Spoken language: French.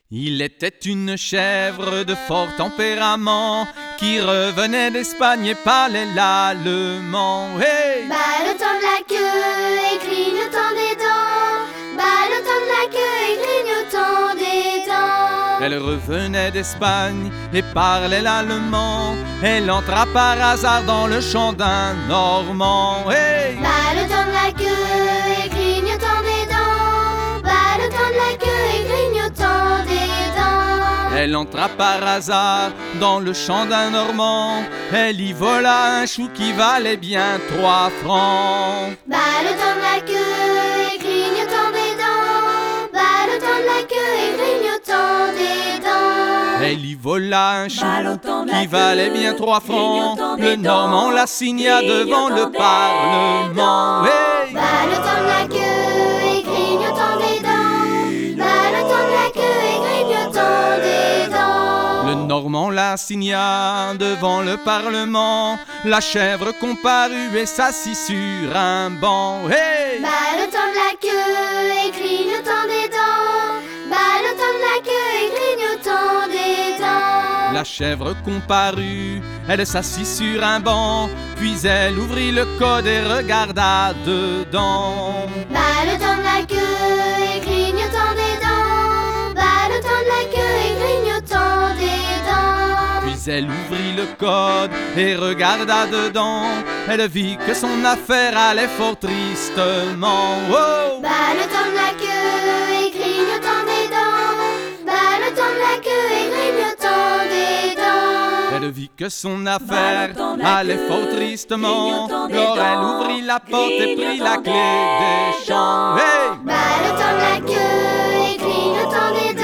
Il était une chèvre de fort tempérament qui revenait d'Espagne et parlait l'allemand. Hey! Ballottant de la queue et clignotant des dents, ballottant de la queue et clignotant des dents. Elle revenait d'Espagne et parlait l'allemand. Elle entra par hasard dans le champ d'un Normand. Hey! Ballottant de la queue et clignotant des dents, ballottant de la queue et clignotant des dents. Elle entra par hasard dans le champ d'un Normand. Elle y vola un chou qui valait bien 3 francs. Ballottant de la queue et clignotant des dents, ballottant de la queue et clignotant des dents. Elle y vola un chou Ballottant de la qui valait bien 3 francs. clignotant Le des Normand dents, la signa devant le clignotant des Parlement. dents. Hey! Ballottant de la queue et clignotant des dents, ballottant de la queue et clignotant des dents. Le Normand la signa devant le Parlement. La chèvre comparut et s'assit sur un banc. Hey! Ballottant de la queue et clignotant des dents, ballottant de la queue et clignotant des dents. La chèvre comparut, elle s'assit sur un banc, puis elle ouvrit le code et regarda dedans. Ballottant de la queue et clignotant des dents, ballottant de la queue et clignotant des dents. Puis elle ouvrit le code et regarda dedans. Elle vit que son affaire allait fort tristement. Oh! Ballottant de la queue et clignotant des dents, ballottant de la queue et clignotant des dents. Elle vit que son affaire Ballottant de la allait queue, fort tristement. clignotant des Alors elle dents, ouvrit la porte et prit la clignotant clé des champs. Hey! Ballottant de la queue et clignotant des